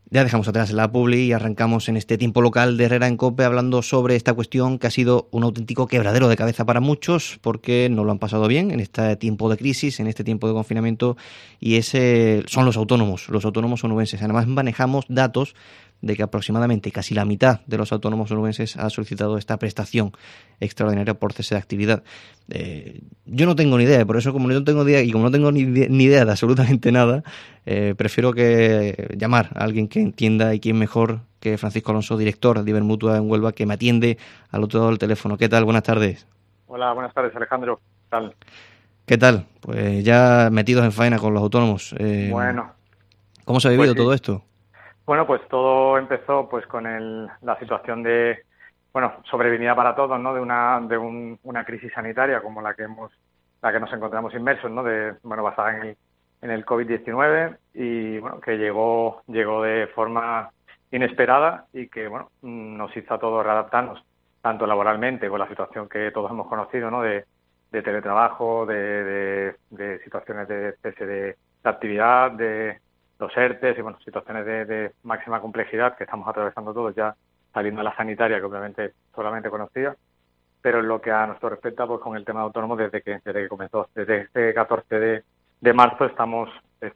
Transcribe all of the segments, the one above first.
Ya dejamos atrás la publi y arrancamos en este tiempo local de Herrera en COPE hablando sobre esta cuestión que ha sido un auténtico quebradero de cabeza para muchos porque no lo han pasado bien en este tiempo de crisis, en este tiempo de confinamiento y son los autónomos onubenses. Además manejamos datos de que aproximadamente casi la mitad de los autónomos onubenses ha solicitado esta prestación extraordinaria por cese de actividad. Yo no tengo ni idea, por eso como no tengo idea y como no tengo ni idea de absolutamente nada, prefiero que llamar a alguien que entienda y quién mejor que Francisco Alonso, director de Ibermutua en Huelva, que me atiende al otro lado del teléfono. ¿Qué tal? Buenas tardes. Hola, buenas tardes, Alejandro. ¿Qué tal? ¿Qué tal? Pues ya metidos en faena con los autónomos. Bueno, ¿Cómo se ha pues vivido sí. todo esto? Bueno, pues todo empezó pues con la situación de, sobrevenida para todos, ¿no? Una crisis sanitaria como la que nos encontramos inmersos, ¿no? Basada en el COVID-19 y bueno, que llegó de forma inesperada y que bueno, nos hizo a todos readaptarnos tanto laboralmente con la situación que todos hemos conocido, ¿no? De teletrabajo, de situaciones de cese de actividad, de los ERTES y bueno, situaciones de máxima complejidad que estamos atravesando todos ya saliendo de la sanitaria, que obviamente solamente conocía, pero en lo que a nosotros respecta, pues con el tema de autónomos desde que comenzó, desde este 14 de marzo estamos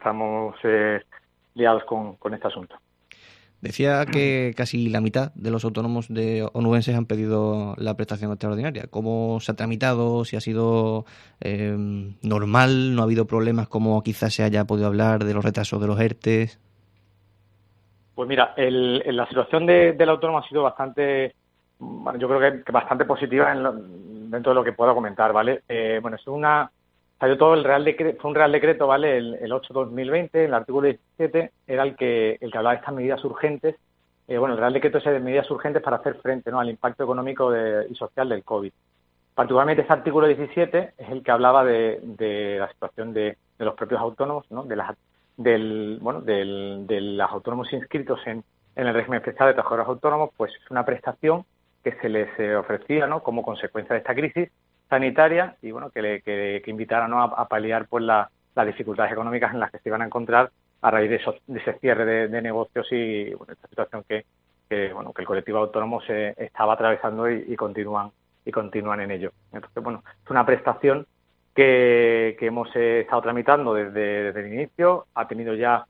liados con este asunto. Decía que casi la mitad de los autónomos onubenses han pedido la prestación extraordinaria. ¿Cómo se ha tramitado? ¿Si ha sido normal? ¿No ha habido problemas como quizás se haya podido hablar de los retrasos de los ERTES? Pues mira, la situación del autónomo ha sido bastante, bueno, yo creo que bastante positiva dentro de lo que puedo comentar, ¿vale? Salió todo fue un Real Decreto, ¿vale? El 8/2020, el artículo 17 era el que hablaba de estas medidas urgentes. El Real Decreto es de medidas urgentes para hacer frente, ¿no? Al impacto económico y social del COVID. Particularmente este artículo 17 es el que hablaba de la situación de los propios autónomos, ¿no? De los autónomos inscritos en el régimen especial de trabajadores autónomos, pues es una prestación que se les ofrecía, ¿no? Como consecuencia de esta crisis sanitaria y bueno, que invitaran, ¿no? a paliar pues las dificultades económicas en las que se iban a encontrar a raíz de ese cierre de negocios y bueno, esta situación que el colectivo autónomo se estaba atravesando y continúan en ello. Entonces, bueno, es una prestación que hemos estado tramitando desde el inicio. Ha tenido ya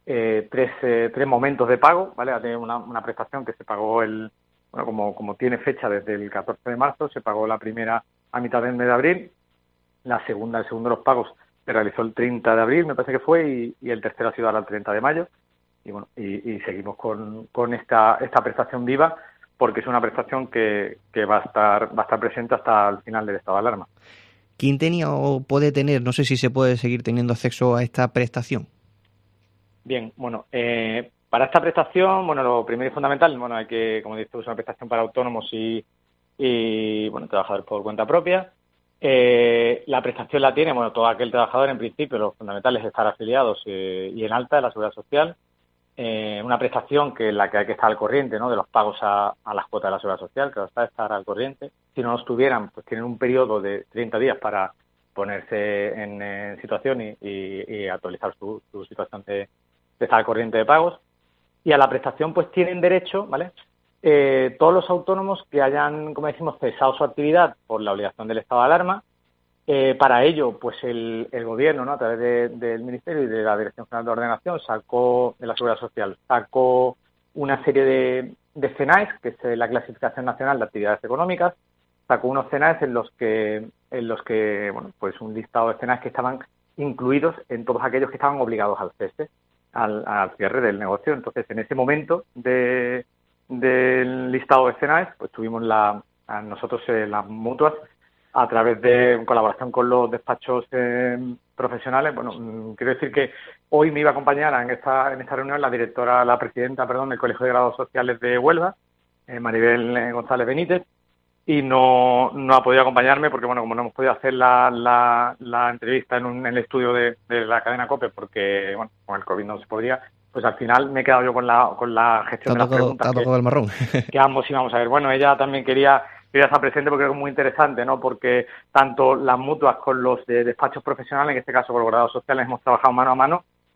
tres momentos de pago, ¿vale? Ha tenido una prestación que se pagó como tiene fecha desde el 14 de marzo, se pagó la primera a mitad del mes de abril, el segundo de los pagos se realizó el 30 de abril, me parece que fue, y el tercero ha sido ahora el 30 de mayo. Y bueno, y seguimos con esta prestación viva, porque es una prestación que va a estar presente hasta el final del estado de alarma. ¿Quién tenía o puede tener, no sé si se puede seguir teniendo acceso a esta prestación? Bien, bueno, para esta prestación, bueno, lo primero y fundamental, bueno, hay que, como dices, es una prestación para autónomos y trabajadores por cuenta propia. La prestación la tiene, bueno, todo aquel trabajador, en principio, lo fundamental es estar afiliados y en alta de la Seguridad Social. Una prestación en la que hay que estar al corriente, ¿no? De los pagos a las cuotas de la Seguridad Social, que está estar al corriente. Si no lo estuvieran, pues tienen un periodo de 30 días para ponerse en situación y actualizar su situación de estar al corriente de pagos. Y a la prestación pues tienen derecho, ¿vale? Todos los autónomos que hayan, como decimos, cesado su actividad por la obligación del estado de alarma. Para ello, pues el Gobierno, ¿no? A través del Ministerio y de la Dirección General de Ordenación, de la Seguridad Social, sacó una serie de CENAES, que es la Clasificación Nacional de Actividades Económicas, sacó unos CENAES en los que bueno, pues un listado de CENAES que estaban incluidos en todos aquellos que estaban obligados al cese, al cierre del negocio. Entonces, en ese momento del listado de CENAES, pues tuvimos nosotros las mutuas, a través de colaboración con los despachos profesionales. Bueno, quiero decir que hoy me iba a acompañar en esta reunión la presidenta del Colegio de Grados Sociales de Huelva, Maribel González Benítez, y no ha podido acompañarme porque, bueno, como no hemos podido hacer la entrevista en el estudio de la cadena COPE porque, bueno, con el COVID no se podría, pues al final me he quedado yo con la gestión de las preguntas el marrón. que ambos íbamos a ver. Bueno, ella también quería estar presente porque es muy interesante, ¿no? Porque tanto las mutuas con los despachos profesionales, en este caso con los grados sociales, hemos trabajado mano a mano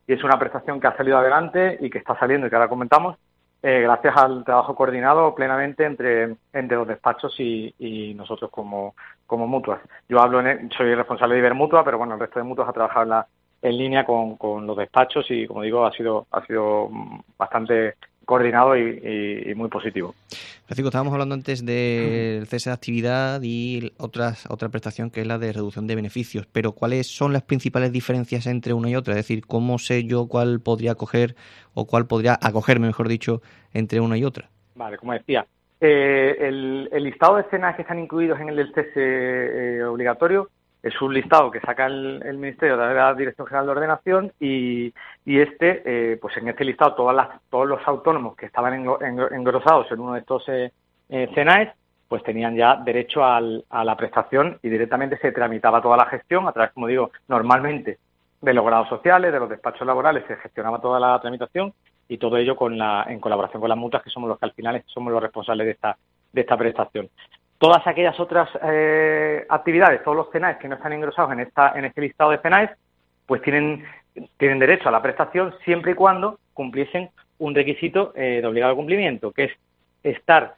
y es una prestación que ha salido adelante y que está saliendo y que ahora comentamos, gracias al trabajo coordinado plenamente entre los despachos y nosotros como mutuas. Yo soy responsable de Ibermutua, pero bueno, el resto de mutuas ha trabajado en línea con los despachos y, como digo, ha sido bastante coordinado y muy positivo. Francisco, estábamos hablando antes del cese de actividad y otra prestación que es la de reducción de beneficios, pero ¿cuáles son las principales diferencias entre una y otra? Es decir, ¿cómo sé yo cuál podría acoger o cuál podría acogerme, mejor dicho, entre una y otra? Vale, como decía, el listado de escenas que están incluidos en el del cese obligatorio es un listado que saca el Ministerio de la Dirección General de Ordenación y pues en este listado todos los autónomos que estaban engrosados en uno de estos CENAES pues tenían ya derecho a la prestación y directamente se tramitaba toda la gestión a través, como digo, normalmente de los grados sociales, de los despachos laborales, se gestionaba toda la tramitación y todo ello en colaboración con las mutuas, que somos los que al final somos los responsables de esta prestación. Todas aquellas otras actividades, todos los CENAES que no están engrosados en este listado de CENAES, pues tienen derecho a la prestación siempre y cuando cumpliesen un requisito de obligado cumplimiento, que es estar,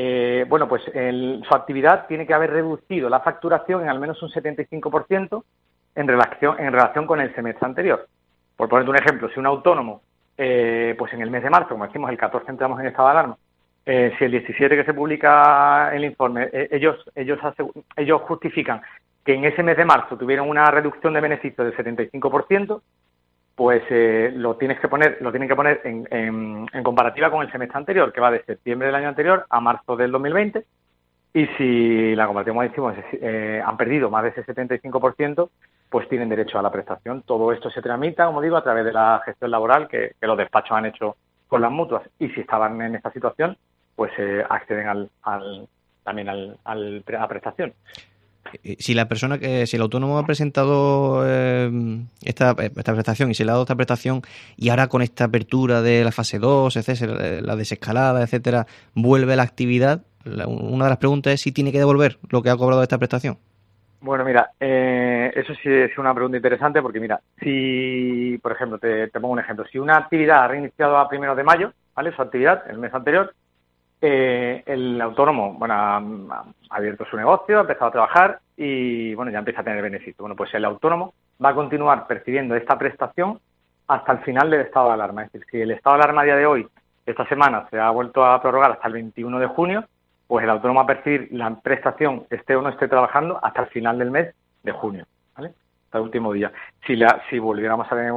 su actividad tiene que haber reducido la facturación en al menos un 75% en relación con el semestre anterior. Por ponerte un ejemplo, si un autónomo, pues en el mes de marzo, como decimos, el 14 entramos en estado de alarma, si el 17 que se publica el informe, ellos justifican que en ese mes de marzo tuvieron una reducción de beneficios del 75%, pues lo tienen que poner en comparativa con el semestre anterior, que va de septiembre del año anterior a marzo del 2020, y si la comparativa, como decimos, han perdido más de ese 75%, pues tienen derecho a la prestación. Todo esto se tramita, como digo, a través de la gestión laboral que los despachos han hecho con las mutuas, y si estaban en esta situación, pues acceden también a la prestación. Si el autónomo ha presentado esta prestación y se le ha dado esta prestación y ahora con esta apertura de la fase 2, etcétera, la desescalada, etcétera, vuelve a la actividad, una de las preguntas es si tiene que devolver lo que ha cobrado de esta prestación. Bueno, mira, eso sí es una pregunta interesante porque, mira, si, por ejemplo, te pongo un ejemplo, si una actividad ha reiniciado a 1 de mayo, ¿vale?, su actividad, el mes anterior, el autónomo, bueno, ha abierto su negocio, ha empezado a trabajar y, bueno, ya empieza a tener beneficio. Bueno, pues el autónomo va a continuar percibiendo esta prestación hasta el final del estado de alarma. Es decir, si el estado de alarma a día de hoy, esta semana, se ha vuelto a prorrogar hasta el 21 de junio, pues el autónomo va a percibir la prestación, esté o no esté trabajando, hasta el final del mes de junio, ¿vale? Hasta el último día. Si volviéramos a tener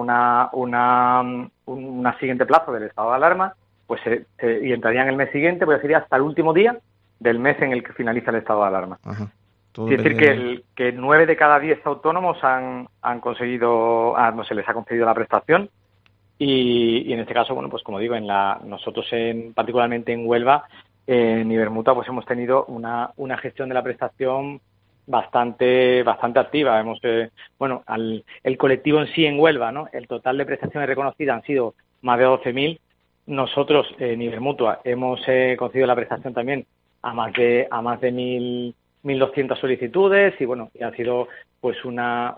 una siguiente plazo del estado de alarma, pues y entraría en el mes siguiente, pues sería hasta el último día del mes en el que finaliza el estado de alarma. Ajá. Es decir, que 9 de cada 10 autónomos han conseguido, no se les ha concedido la prestación y en este caso, bueno, pues como digo, nosotros particularmente en Huelva, en Ibermutua, pues hemos tenido una gestión de la prestación bastante activa. El colectivo en sí en Huelva, ¿no?, el total de prestaciones reconocidas han sido más de 12.000. Nosotros en Ibermutua hemos concedido la prestación también a más de 1.200 solicitudes y bueno, y ha sido pues un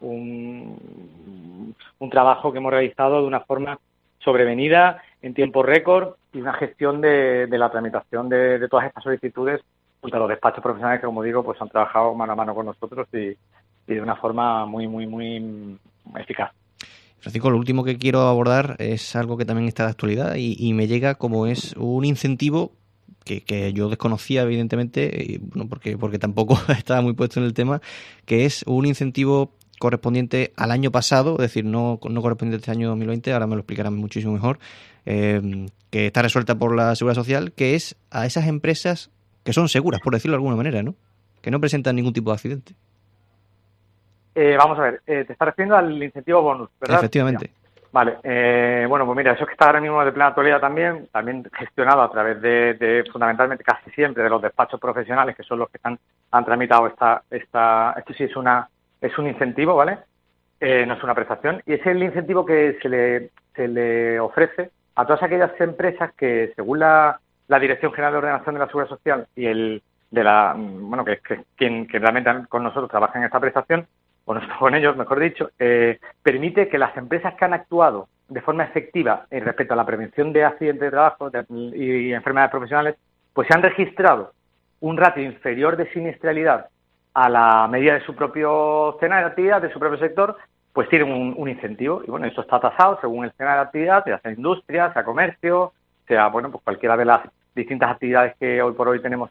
trabajo que hemos realizado de una forma sobrevenida, en tiempo récord, y una gestión de la tramitación de todas estas solicitudes junto a los despachos profesionales que, como digo, pues han trabajado mano a mano con nosotros y de una forma muy, muy, muy eficaz. Francisco, lo último que quiero abordar es algo que también está de actualidad y me llega como es un incentivo que yo desconocía, evidentemente, porque tampoco estaba muy puesto en el tema, que es un incentivo correspondiente al año pasado, es decir, no correspondiente a este año 2020, ahora me lo explicarán muchísimo mejor, que está resuelta por la Seguridad Social, que es a esas empresas que son seguras, por decirlo de alguna manera, ¿no?, que no presentan ningún tipo de accidente. Vamos a ver, te estás refiriendo al incentivo bonus, ¿verdad? Efectivamente. Ya. Vale, pues mira, eso que está ahora mismo de plena actualidad también gestionado a través de fundamentalmente casi siempre de los despachos profesionales, que son los que han tramitado esto sí es un incentivo, ¿vale? No es una prestación, y es el incentivo que se le ofrece a todas aquellas empresas que, según la Dirección General de Ordenación de la Seguridad Social y que es quien realmente con nosotros trabaja en esta prestación, con ellos, mejor dicho, permite que las empresas que han actuado de forma efectiva respecto a la prevención de accidentes de trabajo y enfermedades profesionales, pues se han registrado un ratio inferior de siniestralidad a la medida de su propio escenario de actividad, de su propio sector, pues tienen un incentivo. Y bueno, eso está tasado según el escenario de actividad, ya sea industria, sea comercio, sea, bueno, pues cualquiera de las distintas actividades que hoy por hoy tenemos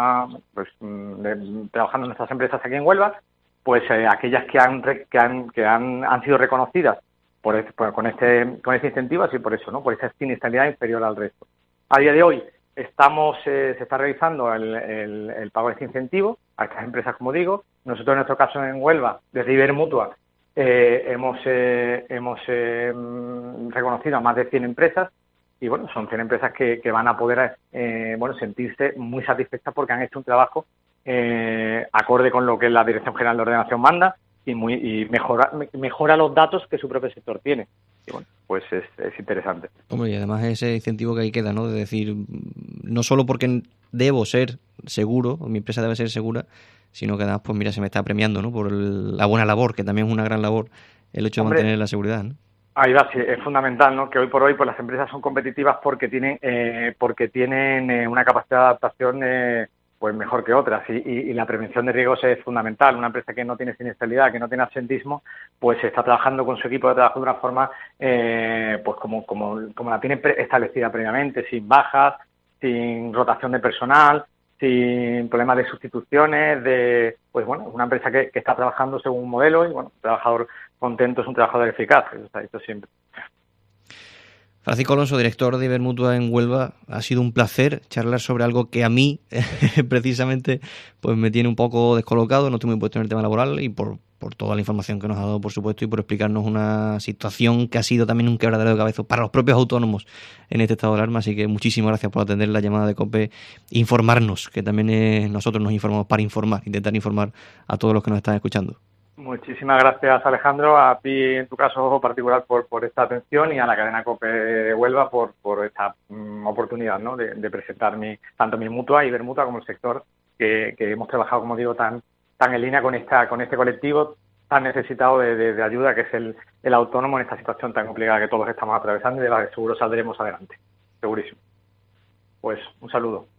trabajando en nuestras empresas aquí en Huelva, pues aquellas que han sido reconocidas con este incentivo, así por eso, ¿no? Por esa siniestralidad inferior al resto. A día de hoy se está realizando el pago de este incentivo a estas empresas, como digo. Nosotros, en nuestro caso en Huelva, desde Ibermutua, hemos reconocido a más de 100 empresas y, bueno, son 100 empresas que van a poder sentirse muy satisfechas porque han hecho un trabajo acorde con lo que la Dirección General de Ordenación manda y mejora los datos que su propio sector tiene. Y bueno, pues es interesante. Hombre, y además ese incentivo que ahí queda, ¿no? De decir, no solo porque debo ser seguro, o mi empresa debe ser segura, sino que además, pues mira, se me está premiando, ¿no? Por la buena labor, que también es una gran labor, el hecho de mantener la seguridad, ¿no? Ahí va, sí, es fundamental, ¿no? Que hoy por hoy pues las empresas son competitivas porque tienen una capacidad de adaptación pues mejor que otras y la prevención de riesgos es fundamental. Una empresa que no tiene siniestralidad, que no tiene absentismo, pues está trabajando con su equipo de trabajo de una forma pues como la tiene establecida previamente, sin bajas, sin rotación de personal, sin problemas de sustituciones, pues bueno, una empresa que está trabajando según un modelo y bueno, un trabajador contento es un trabajador eficaz, eso está dicho siempre. Francisco Alonso, director de Ibermutua en Huelva, ha sido un placer charlar sobre algo que a mí precisamente pues me tiene un poco descolocado, no estoy muy puesto en el tema laboral y por toda la información que nos ha dado, por supuesto, y por explicarnos una situación que ha sido también un quebradero de cabeza para los propios autónomos en este estado de alarma, así que muchísimas gracias por atender la llamada de COPE e informarnos, que también nosotros nos informamos para informar, intentar informar a todos los que nos están escuchando. Muchísimas gracias, Alejandro, a ti en tu caso particular por esta atención y a la cadena COPE de Huelva por esta oportunidad, ¿no? de presentar tanto mi mutua, Ibermutua, como el sector que hemos trabajado, como digo, tan en línea con este colectivo tan necesitado de ayuda que es el autónomo en esta situación tan complicada que todos estamos atravesando y de la que seguro saldremos adelante, segurísimo. Pues un saludo.